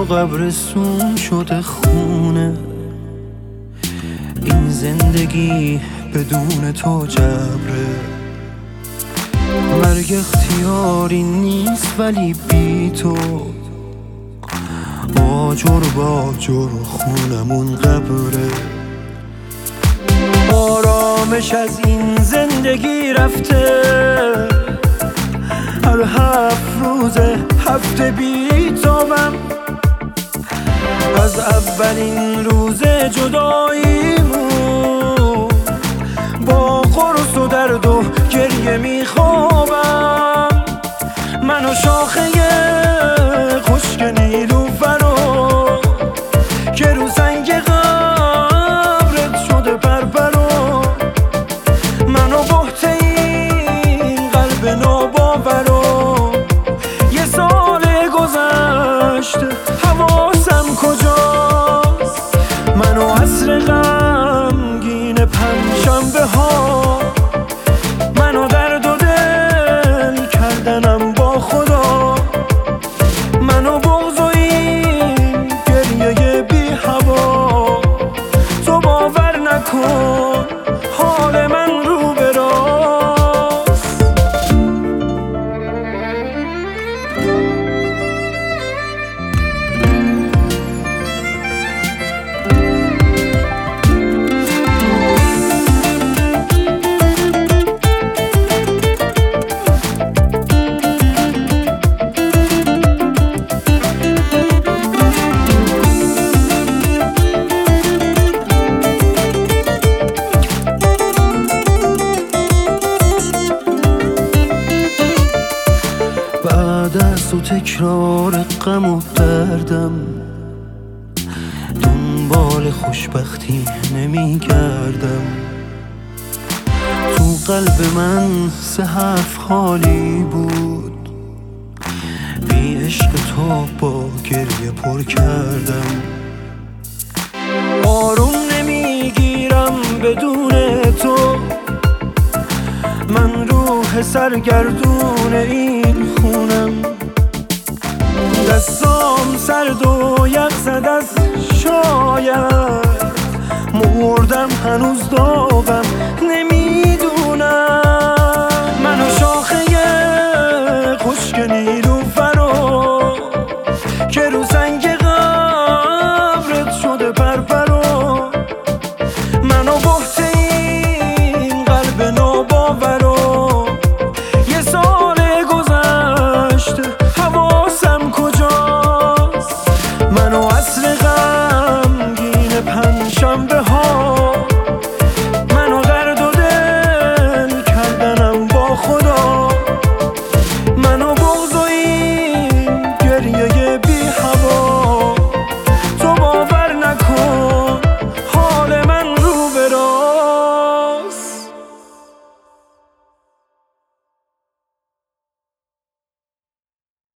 قبرستون شده خونه. این زندگی بدون تو جبره. مرگ اختیاری نیست ولی بی تو آجر باجر خونمون قبره. آرامش از این زندگی رفته. هر 7 روز هفته بی تابم. از اولین روز جداییمون با قرص و درد و گریه میخوابم. من و شاخه خشک نیلوفرو که رو سنگ قبرت شده پرپرو. من و بهت این قلب ناباورو. یه سال گذشته حواسم کجاست؟ من و عصر غمگین پنجشنبه ها. من و درد و دل کردنم با خدا. من و بغض و این گریه بی هوا. تو باور نکن حال من رو به راست. بعد از تو تکرار غم و دردم دنبال خوشبختی نمیگردم. تو قلب من 3 حرف خالی بود. بی عشق تو با گریه پر کردم. آروم نمیگیرم بدون تو. من روح سرگردون این خونم. دستام سرد و یخ زد از شاید. مردم هنوز دارم